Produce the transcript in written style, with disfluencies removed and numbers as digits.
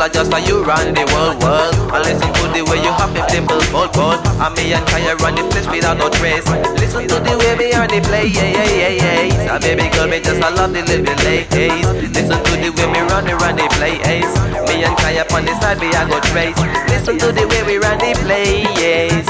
cause just how you run the world. And listen to the way you have a dimple bold. And me and Kaya run the place without no trace. Listen to the way me and the play, yeah. And baby girl, me just I love the living late days. Listen to the way me run the play, ace. Me and Kaya on the side, me I go trace. Listen to the way we run the play, yes.